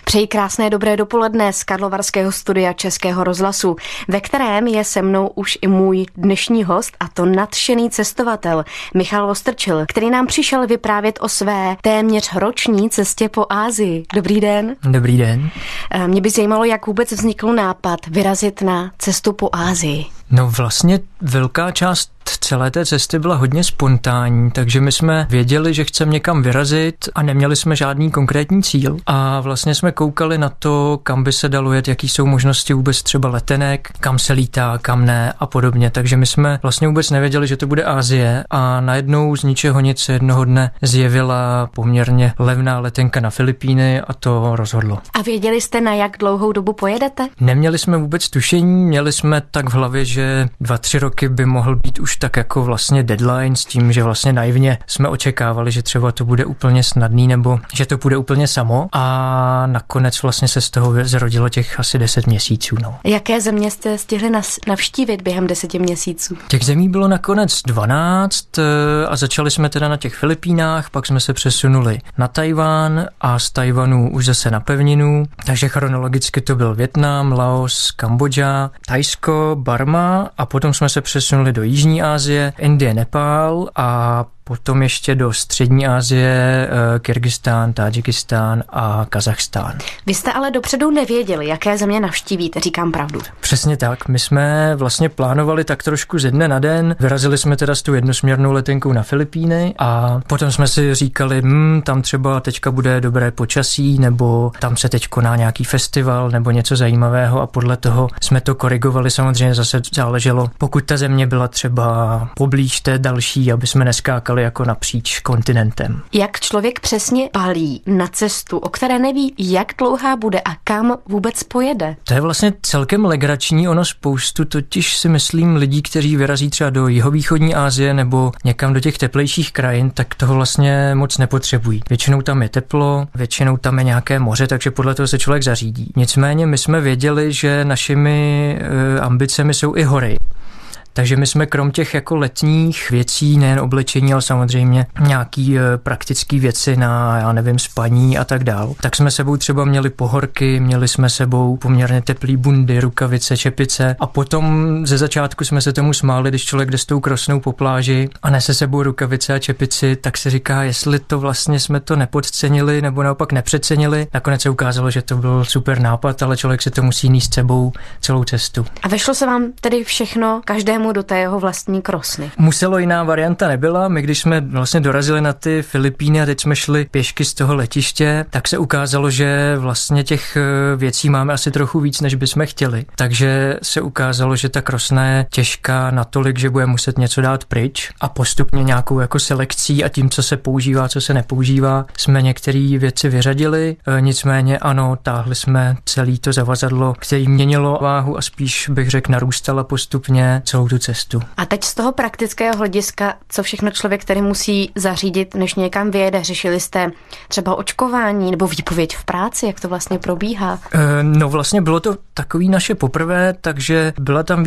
Přeji krásné dobré dopoledne z Karlovarského studia Českého rozhlasu, ve kterém je se mnou už i můj dnešní host, a to nadšený cestovatel Michal Vostrčil, který nám přišel vyprávět o své téměř roční cestě po Asii. Dobrý den. Dobrý den. Mě by zajímalo, jak vůbec vznikl nápad vyrazit na cestu po Asii. No vlastně velká část celé té cesty byla hodně spontánní, takže my jsme věděli, že chceme někam vyrazit a neměli jsme žádný konkrétní cíl. A vlastně jsme koukali na to, kam by se dalo jet, jaký jsou možnosti vůbec třeba letenek, kam se lítá, kam ne a podobně. Takže my jsme vlastně vůbec nevěděli, že to bude Asie, a najednou z ničeho nic se jednoho dne zjevila poměrně levná letenka na Filipíny a to rozhodlo. A věděli jste, na jak dlouhou dobu pojedete? Neměli jsme vůbec tušení, měli jsme tak v hlavě, že 2-3 roky by mohl být už tak jako vlastně deadline, s tím, že vlastně naivně jsme očekávali, že třeba to bude úplně snadný nebo že to bude úplně samo, a nakonec vlastně se z toho zrodilo těch asi 10 měsíců. No. Jaké země jste stihli navštívit během 10 měsíců? Těch zemí bylo nakonec 12 a začali jsme teda na těch Filipínách, pak jsme se přesunuli na Tajván a z Tajvanu už zase na pevninu, takže chronologicky to byl Vietnam, Laos, Kambodža, Thajsko, Barma, a potom jsme se přesunuli do Jižní Asie, Indie, Nepál a potom ještě do Střední Asie, Kyrgyzstán, Tádžikistán a Kazachstán. Vy jste ale dopředu nevěděli, jaké země navštívíte, říkám pravdu. Přesně tak. My jsme vlastně plánovali tak trošku ze dne na den. Vyrazili jsme teda s tou jednosměrnou letenkou na Filipíny a potom jsme si říkali, tam třeba teďka bude dobré počasí, nebo tam se teď koná nějaký festival nebo něco zajímavého, a podle toho jsme to korigovali. Samozřejmě zase záleželo, pokud ta země byla třeba poblíž té další, aby jsme neskákali jako napříč kontinentem. Jak člověk přesně balí na cestu, o které neví, jak dlouhá bude a kam vůbec pojede? To je vlastně celkem legrační, ono spoustu totiž si myslím lidí, kteří vyrazí třeba do jihovýchodní Asie nebo někam do těch teplejších krajin, tak toho vlastně moc nepotřebují. Většinou tam je teplo, většinou tam je nějaké moře, takže podle toho se člověk zařídí. Nicméně my jsme věděli, že našimi ambicemi jsou i hory. Takže my jsme krom těch jako letních věcí, nejen oblečení, ale samozřejmě nějaký praktický věci na, já nevím, spaní a tak dál, tak jsme sebou třeba měli pohorky, měli jsme sebou poměrně teplý bundy, rukavice, čepice, a potom ze začátku jsme se tomu smáli, když člověk jde s tou krosnou po pláži a nese sebou rukavice a čepici, tak se říká, jestli to vlastně jsme to nepodcenili nebo naopak nepřecenili. Nakonec se ukázalo, že to byl super nápad, ale člověk si to musí nést s sebou celou cestu. A vešlo se vám tedy všechno každému do té jeho vlastní krosny? Muselo, jiná varianta nebyla. My když jsme vlastně dorazili na ty Filipíny a teď jsme šli pěšky z toho letiště, tak se ukázalo, že vlastně těch věcí máme asi trochu víc, než bychom chtěli. Takže se ukázalo, že ta krosna je těžká natolik, že bude muset něco dát pryč, a postupně nějakou jako selekcí a tím, co se používá, co se nepoužívá, jsme některé věci vyřadili. Nicméně ano, táhli jsme celý to zavazadlo, který měnilo váhu a spíš bych řekl narůstala postupně celou tu cestu. A teď z toho praktického hlediska, co všechno člověk tedy musí zařídit, než někam vyjede? Řešili jste třeba očkování nebo výpověď v práci, jak to vlastně probíhá? No vlastně bylo to takový naše poprvé, takže byla tam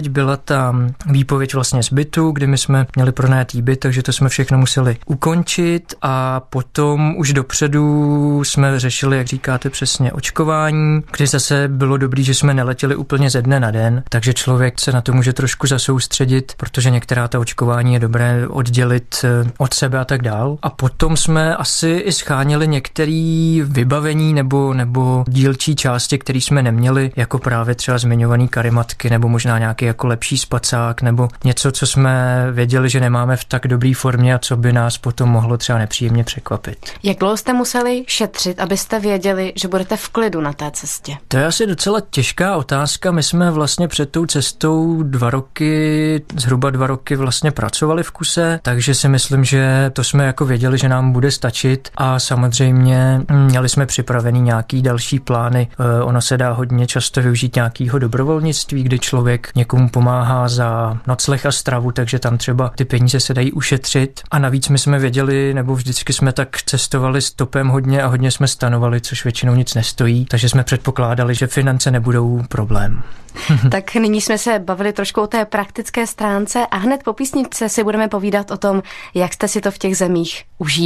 výpověď vlastně z bytu, kdy my jsme měli pronajatý byt, takže to jsme všechno museli ukončit, a potom už dopředu jsme řešili, jak říkáte přesně, očkování, kdy zase bylo dobrý, že jsme neletěli úplně ze dne na den, takže člověk se na to může trošku zasoustředit, protože některá ta očkování je dobré oddělit od sebe a tak dál. A potom jsme asi i scháněli některé vybavení nebo dílčí části, které jsme neměli, jako právě třeba zmiňovaný karimatky nebo možná nějaký jako lepší spacák nebo něco, co jsme věděli, že nemáme v tak dobré formě a co by nás potom mohlo třeba nepříjemně překvapit. Jak dlouho jste museli šetřit, abyste věděli, že budete v klidu na té cestě? To je asi docela těžká otázka. My jsme vlastně před tou cestou zhruba 2 roky vlastně pracovali v kuse, takže si myslím, že to jsme jako věděli, že nám bude stačit, a samozřejmě měli jsme připravený nějaký další plány. Ono se dá hodně často využít nějakého dobrovolnictví, kdy člověk někomu pomáhá za nocleh a stravu, takže tam třeba ty peníze se dají ušetřit, a navíc my jsme věděli, nebo vždycky jsme tak cestovali stopem hodně a hodně jsme stanovali, což většinou nic nestojí, takže jsme předpokládali, že finance nebudou problém. Tak nyní jsme se bavili trošku o té praktické stránce a hned po písničce si budeme povídat o tom, jak jste si to v těch zemích užívali.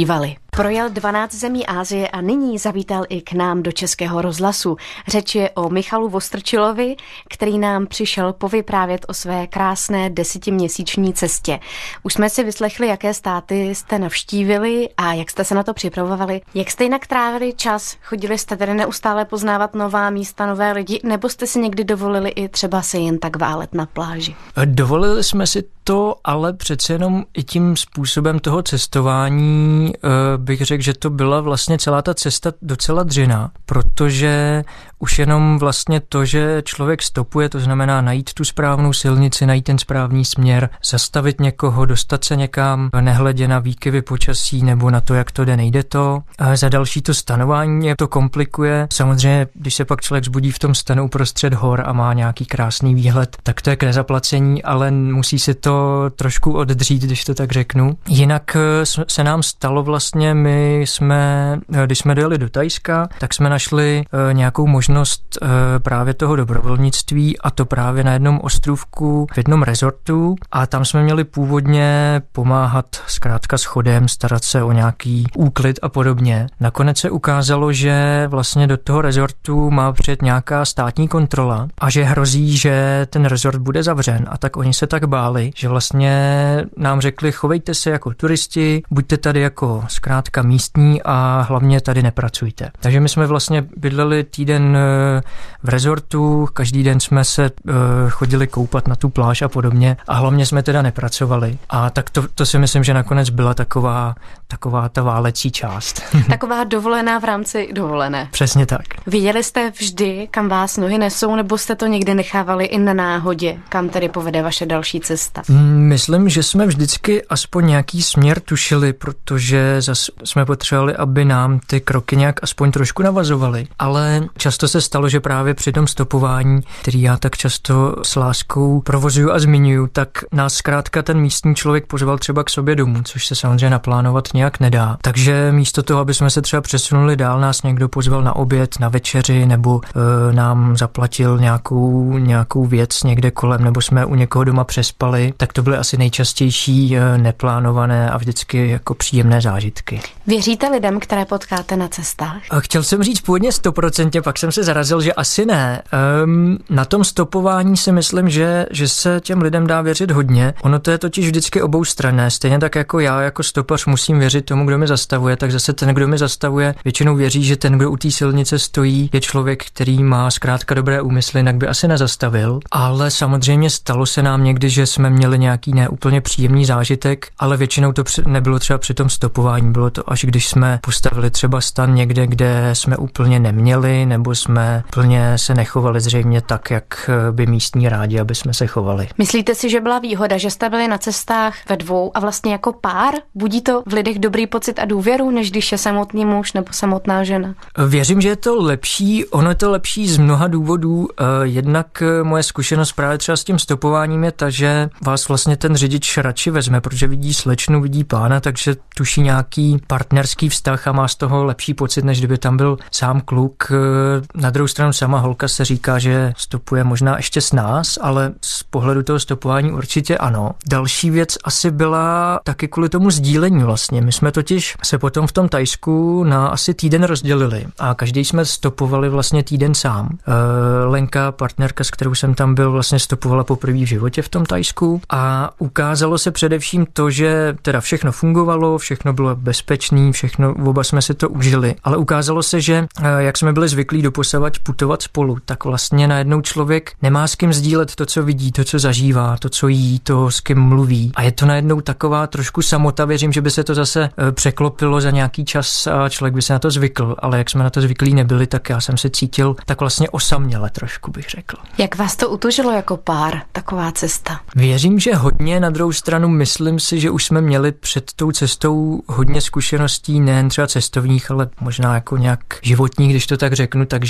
Projel 12 zemí Asie a nyní zavítal i k nám do Českého rozhlasu. Řeč je o Michalu Vostrčilovi, který nám přišel povyprávět o své krásné 10měsíční cestě. Už jsme si vyslechli, jaké státy jste navštívili a jak jste se na to připravovali. Jak jste jinak trávili čas? Chodili jste tedy neustále poznávat nová místa, nové lidi, nebo jste si někdy dovolili i třeba se jen tak válet na pláži? Dovolili jsme si to, ale přece jenom i tím způsobem toho cestování bych řekl, že to byla vlastně celá ta cesta docela dřina, protože už jenom vlastně to, že člověk stopuje, to znamená najít tu správnou silnici, najít ten správný směr, zastavit někoho, dostat se někam, nehledě na výkyvy počasí nebo na to, jak to jde, nejde to. A za další to stanování to komplikuje. Samozřejmě, když se pak člověk zbudí v tom stanu uprostřed hor a má nějaký krásný výhled, tak to je k nezaplacení, ale musí se to trošku oddřít, když to tak řeknu. Jinak se nám stalo vlastně, když jsme dojeli do Thajska, tak jsme našli nějakou možnost právě toho dobrovolnictví, a to právě na jednom ostrůvku v jednom resortu, a tam jsme měli původně pomáhat zkrátka s chodem, starat se o nějaký úklid a podobně. Nakonec se ukázalo, že vlastně do toho resortu má přijet nějaká státní kontrola a že hrozí, že ten resort bude zavřen, a tak oni se tak báli, že vlastně nám řekli, chovejte se jako turisti, buďte tady jako zkrátka místní a hlavně tady nepracujte. Takže my jsme vlastně bydleli týden v resortu, každý den jsme se chodili koupat na tu pláž a podobně a hlavně jsme teda nepracovali. A tak to si myslím, že nakonec byla taková ta válecí část. Taková dovolená v rámci dovolené. Přesně tak. Viděli jste vždy, kam vás nohy nesou, nebo jste to někdy nechávali i na náhodě, kam tedy povede vaše další cesta? Myslím, že jsme vždycky aspoň nějaký směr tušili, protože zase jsme potřebovali, aby nám ty kroky nějak aspoň trošku navazovaly. Ale často se stalo, že právě při tom stopování, který já tak často s láskou provozuju a zmiňuju, tak nás zkrátka ten místní člověk pozval třeba k sobě domů, což se samozřejmě naplánovat nějak nedá. Takže místo toho, aby jsme se třeba přesunuli dál, nás někdo pozval na oběd, na večeři, nebo nám zaplatil nějakou věc někde kolem, nebo jsme u někoho doma přespali, tak to byly asi nejčastější neplánované a vždycky jako příjemné zážitky. Věříte lidem, které potkáte na cestách? Chtěl jsem říct původně 100%, pak jsem se zarazil, že asi ne. Na tom stopování si myslím, že se těm lidem dá věřit hodně. Ono to je totiž vždycky oboustranné. Stejně tak jako já jako stopař musím věřit tomu, kdo mi zastavuje, tak zase ten, kdo mi zastavuje, většinou věří, že ten, kdo u té silnice stojí, je člověk, který má zkrátka dobré úmysly, jinak by asi nezastavil. Ale samozřejmě stalo se nám někdy, že jsme měli nějaký neúplně příjemný zážitek, ale většinou to nebylo třeba při tom stopování, bylo to až když jsme postavili třeba stan někde, kde jsme úplně neměli, nebo jsme úplně se nechovali zřejmě tak, jak by místní rádi, aby jsme se chovali. Myslíte si, že byla výhoda, že jste byli na cestách ve dvou a vlastně jako pár? Budí to v lidech dobrý pocit a důvěru, než když je samotný muž nebo samotná žena? Věřím, že je to lepší, ono je to lepší z mnoha důvodů. Jednak moje zkušenost právě třeba s tím stopováním je ta, že vás vlastně ten řidič radši vezme, protože vidí slečnu, vidí pána, takže tuší nějaký partnerský vztah a má z toho lepší pocit, než kdyby tam byl sám kluk. Na druhou stranu sama holka se říká, že stopuje možná ještě s nás, ale z pohledu toho stopování určitě ano. Další věc asi byla taky kvůli tomu sdílení vlastně. My jsme totiž se potom v tom Thajsku na asi týden rozdělili a každý jsme stopovali vlastně týden sám. Lenka, partnerka, s kterou jsem tam byl, vlastně stopovala poprvé v životě v tom Thajsku a ukázalo se především to, že teda všechno fungovalo, všechno bylo bezpečný, všechno, oba jsme si to užili, ale ukázalo se, že jak jsme byli zvyklí doposavad putovat spolu, tak vlastně najednou člověk nemá s kým sdílet to, co vidí, to, co zažívá, to, co jí, to, s kým mluví. A je to najednou taková trošku samota, věřím, že by se to zase překlopilo za nějaký čas a člověk by se na to zvykl, ale jak jsme na to zvyklí nebyli, tak já jsem se cítil tak vlastně osaměle trošku, bych řekl. Jak vás to utužilo jako pár, taková cesta? Věřím, že hodně, na druhou stranu myslím si, že už jsme měli před tou cestou hodně zkušeností, nejen třeba cestovních, ale možná jako nějak životních, když to tak řeknu, takže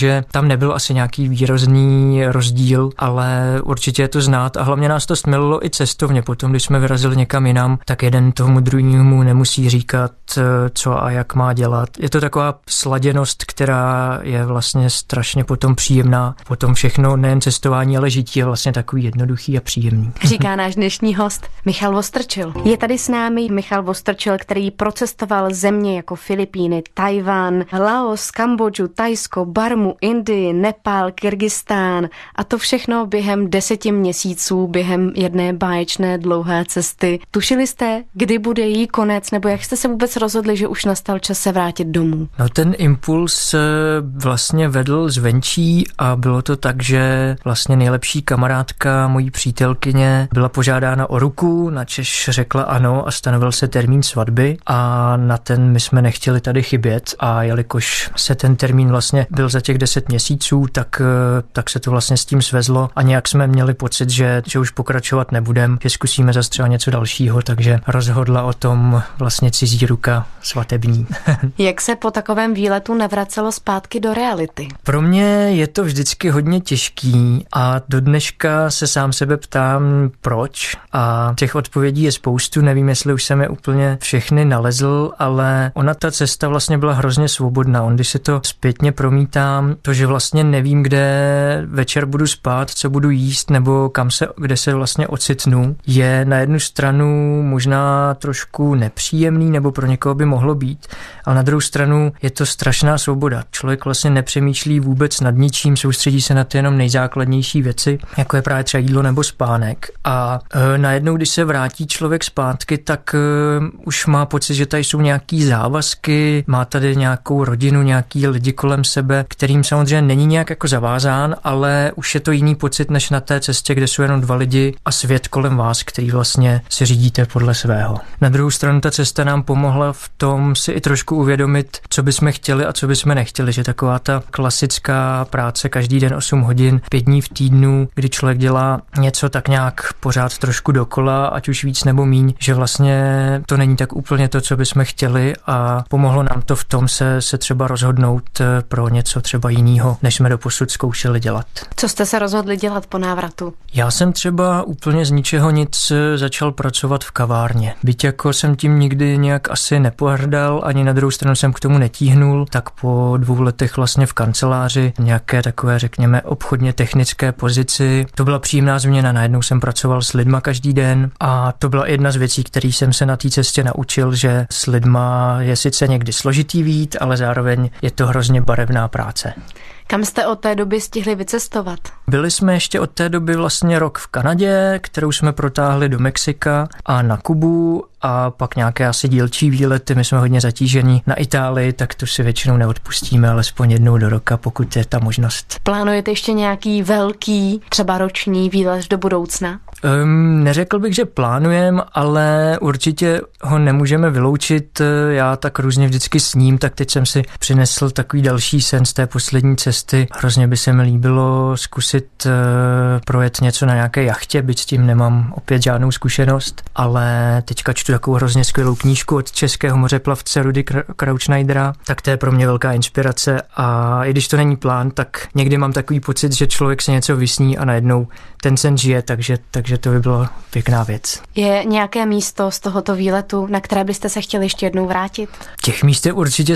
takže tam nebyl asi nějaký výrazný rozdíl, ale určitě je to znát a hlavně nás to stmelilo i cestovně. Potom, když jsme vyrazili někam jinam, tak jeden tomu druhému nemusí říkat, co a jak má dělat. Je to taková sladěnost, která je vlastně strašně potom příjemná. Potom všechno, nejen cestování, ale žití je vlastně takový jednoduchý a příjemný. Říká náš dnešní host Michal Vostrčil. Je tady s námi Michal Vostrčil, který procestoval země jako Filipíny, Tajvan, Laos, Kambodžu, Thajsko, Barmu, Indii, Nepál, Kyrgyzstán a to všechno během 10 měsíců, během jedné báječné dlouhé cesty. Tušili jste, kdy bude její konec, nebo jak jste se vůbec rozhodli, že už nastal čas se vrátit domů? No ten impuls vlastně vedl zvenčí a bylo to tak, že vlastně nejlepší kamarádka mojí přítelkyně byla požádána o ruku, načež řekla ano a stanovil se termín svatby a na ten my jsme nechtěli tady chybět a jelikož se ten termín vlastně byl za těch 10 měsíců, tak se to vlastně s tím svezlo a nějak jsme měli pocit, že už pokračovat nebudem, že zkusíme zase třeba něco dalšího, takže rozhodla o tom vlastně cizí ruka svatební. Jak se po takovém výletu navracelo zpátky do reality? Pro mě je to vždycky hodně těžký a do dneška se sám sebe ptám, proč a těch odpovědí je spoustu, nevím, jestli už jsem je úplně všechny nalezl, ale ona ta cesta vlastně byla hrozně svobodná. Když si to zpětně promítám, to, že vlastně nevím, kde večer budu spát, co budu jíst nebo kde se vlastně ocitnu, je na jednu stranu možná trošku nepříjemný nebo pro někoho by mohlo být, ale na druhou stranu je to strašná svoboda. Člověk vlastně nepřemýšlí vůbec nad ničím, soustředí se na ty jenom nejzákladnější věci, jako je právě třeba jídlo nebo spánek. A najednou, když se vrátí člověk zpátky, tak už má pocit, že tady jsou nějaký závazky, má tady nějakou rodinu, nějaký lidi kolem sebe, kterým samozřejmě není nějak jako zavázán, ale už je to jiný pocit než na té cestě, kde jsou jenom 2 lidi a svět kolem vás, který vlastně si řídíte podle svého. Na druhou stranu ta cesta nám pomohla v tom si i trošku uvědomit, co bychom chtěli a co bychom nechtěli, že taková ta klasická práce každý den 8 hodin, 5 dní v týdnu, kdy člověk dělá něco tak nějak pořád trošku dokola, ať už víc nebo míň, že vlastně to není tak úplně to, co bychom chtěli a pomohlo nám to v tom se třeba rozhodnout pro něco třeba jiného, než jsme doposud zkoušeli dělat. Co jste se rozhodli dělat po návratu? Já jsem třeba úplně z ničeho nic začal pracovat v kavárně. Byť jako jsem tím nikdy nějak asi nepohrdal, ani na druhou stranu jsem k tomu netíhnul, tak po 2 letech vlastně v kanceláři, nějaké takové, řekněme, obchodně technické pozici, to byla příjemná změna. Najednou jsem pracoval s lidma každý den a to byla jedna z věcí, které jsem se na té cestě naučil, že s lidma je sice někdy složitý vít, ale zároveň je to hrozně barevná práce. Kam jste od té doby stihli vycestovat? Byli jsme ještě od té doby vlastně rok v Kanadě, kterou jsme protáhli do Mexika a na Kubu a pak nějaké asi dílčí výlety. My jsme hodně zatížení na Itálii, tak to si většinou neodpustíme, alespoň jednou do roka, pokud je ta možnost. Plánujete ještě nějaký velký, třeba roční výlet do budoucna? Neřekl bych, že plánujeme, ale určitě ho nemůžeme vyloučit. Já tak různě vždycky sním, tak teď jsem si přinesl takový další sen z té poslední cesty. Hrozně by se mi líbilo zkusit projet něco na nějaké jachtě, byť s tím nemám opět žádnou zkušenost, ale teďka čtu takovou hrozně skvělou knížku od českého mořeplavce Rudy Krautschneidera, tak to je pro mě velká inspirace a i když to není plán, tak někdy mám takový pocit, že člověk se něco vysní a najednou ten sen žije, takže to by byla pěkná věc. Je nějaké místo z tohoto výletu, na které byste se chtěli ještě jednou vrátit? Těch míst je určitě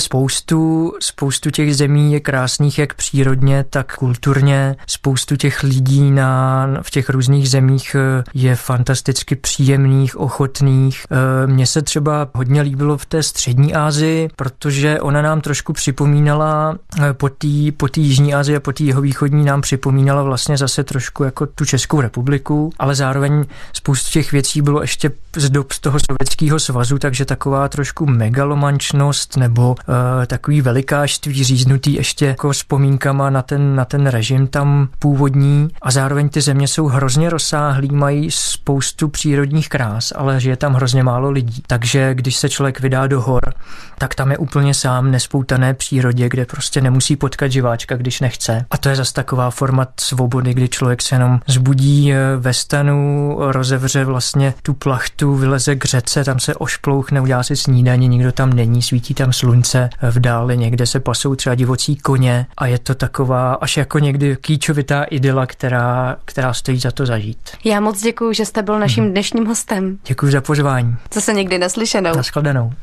spoustu těch zemí je krásných jak přírodně, tak kulturně. Spoustu těch lidí v těch různých zemích je fantasticky příjemných, ochotných. Mně se třeba hodně líbilo v té střední Asii, protože ona nám trošku připomínala po té jižní Asii a po té jihovýchodní nám připomínala vlastně zase trošku jako tu Českou republiku, ale zároveň spoustu těch věcí bylo ještě z dob z toho Sovětského svazu, takže taková trošku megalomančnost nebo takový velikářství říznutý ještě jako vzpomínkama na ten režim tam původní a zároveň ty země jsou hrozně rozsáhlý, mají spoustu přírodních krás, ale že je tam hrozně málo málo lidí. Takže když se člověk vydá do hor, tak tam je úplně sám, nespoutané přírodě, kde prostě nemusí potkat živáčka, když nechce. A to je zase taková forma svobody, kdy člověk se jenom zbudí ve stanu, rozevře vlastně tu plachtu, vyleze k řece, tam se ošplouchne, udělá si snídaní, nikdo tam není, svítí tam slunce, v dáli někde se pasou třeba divocí koně a je to taková až jako někdy kýčovitá idyla, která stojí za to zažít. Já moc děkuju, že jste byl naším dnešním hostem. Děkuji za pozvání. Zase někdy naslyšenou. Nashledanou.